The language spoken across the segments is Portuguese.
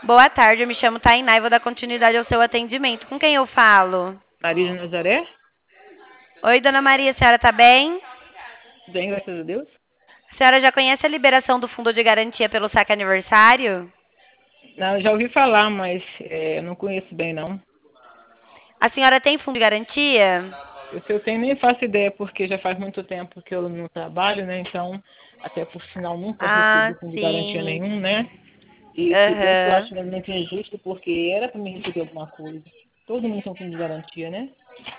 Boa tarde, eu me chamo Tainá e vou dar continuidade ao seu atendimento. Com quem eu falo? Maria de Nazaré? Oi, dona Maria, a senhora tá bem? Bem, graças a Deus. A senhora já conhece a liberação do fundo de garantia pelo saque aniversário? Não, já ouvi falar, mas não conheço bem, não. A senhora tem fundo de garantia? Eu tenho nem faço ideia, porque já faz muito tempo que eu não trabalho, né? Então, até por sinal, nunca Ah, recebi fundo de garantia sim. nenhum, né? E se bem que eu Aham. acho realmente injusto, porque era para me receber alguma coisa. Todo mundo tem um fundo de garantia, né?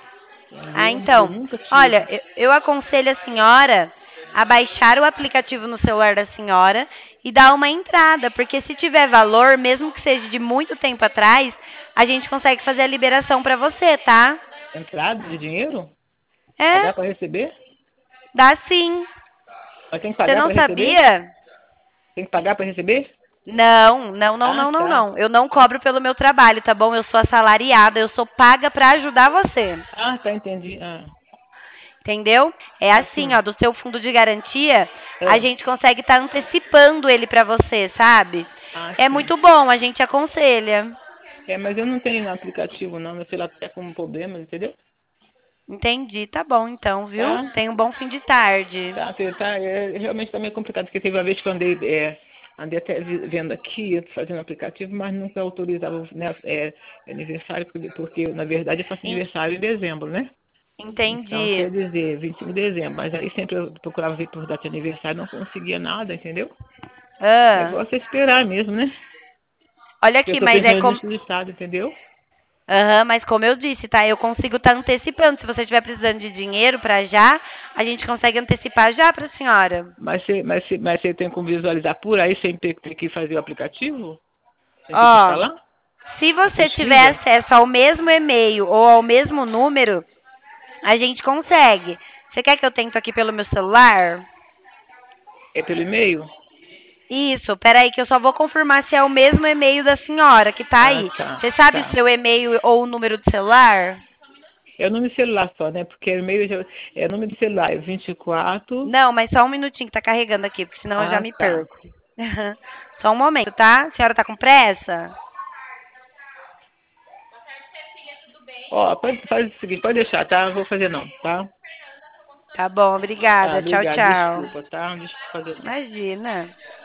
Ah, Entendeu? Mas eu então, nunca olha, tive. eu aconselho a senhora a baixar o aplicativo no celular da senhora e dar uma entrada, porque se tiver valor, mesmo que seja de muito tempo atrás, a gente consegue fazer a liberação pra você, tá? Entrada de dinheiro? É, Pagar para receber? dá sim. Mas tem que Você pagar não para receber? sabia? Tem que pagar para receber? Não, não, não, Ah, não, não, tá. não. Eu não cobro pelo meu trabalho, tá bom? Eu sou assalariada, eu sou paga pra ajudar você. Ah, tá, entendi. Ah, Entendeu? É assim, assim. ó, do seu fundo de garantia, a Ah, gente consegue estar antecipando ele pra você, sabe? ah, É sim. muito bom, a gente aconselha. Mas eu não tenho no aplicativo, não. Meu celular tá com problemas, entendeu? Entendi, tá bom então, viu? Tá, Tenha um bom fim de tarde. realmente tá meio complicado, porque teve uma vez que eu andei até vendo aqui, fazendo aplicativo, mas nunca autorizava, né, aniversário, porque, na verdade eu faço En- aniversário em dezembro, né? Então, Entendi. quer dizer, 25 de dezembro, mas aí sempre eu procurava ver por data de aniversário, não conseguia nada, entendeu? O Ah, negócio é esperar mesmo, né? olha Eu aqui, tô mas é pensando como. nesse estado, entendeu? Aham, mas como eu disse, tá? Eu consigo estar antecipando. Se você estiver precisando de dinheiro pra já, a gente consegue antecipar já pra senhora. Mas você tem como visualizar por aí sem ter que fazer o aplicativo? Sem ter que Ó, instalar? se A você tiver pesquisa? acesso ao mesmo e-mail ou ao mesmo número, a gente consegue. Você quer que eu tente aqui pelo meu celular? É pelo e-mail? Isso, peraí que eu só vou confirmar se é o mesmo e-mail da senhora que tá Ah, aí. tá, Você sabe o tá. seu e-mail ou o número do celular? É o número de celular só, né? Porque e-mail é o número de celular, é 24. Não, mas só um minutinho que tá carregando aqui, porque senão eu já Ah, me tá. perco. Só um momento, tá? A senhora tá com pressa? Ó, faz o seguinte, pode deixar, tá? Não vou fazer não, tá? Tá bom, Ah, obrigada. Tchau, obrigado, tchau. desculpa, tá? Deixa eu fazer não. Imagina.